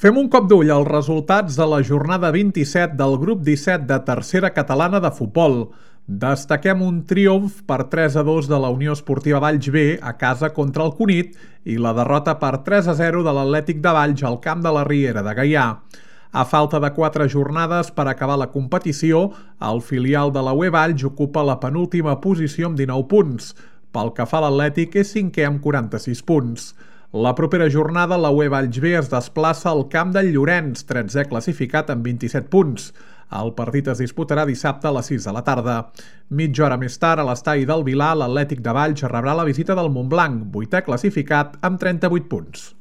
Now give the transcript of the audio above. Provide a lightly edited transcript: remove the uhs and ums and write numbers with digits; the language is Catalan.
Fem un cop d'ull als resultats de la jornada 27 del grup 17 de Tercera Catalana de Futbol. Destaquem un triomf per 3-2 de la Unió Esportiva Valls B a casa contra el Cunit i la derrota per 3-0 de l'Atlètic de Valls al camp de la Riera de Gaià. A falta de 4 jornades per acabar la competició, el filial de la UE Valls ocupa la penúltima posició amb 19 punts. Pel que fa a l'Atlètic, és cinquè amb 46 punts. La propera jornada, la UE Valls B es desplaça al camp del Llorenç, 13è classificat amb 27 punts. El partit es disputarà dissabte a les 6 de la tarda. Mitja hora més tard, a l'estadi del Vilar, l'Atlètic de Valls rebrà la visita del Montblanc, 8è classificat amb 38 punts.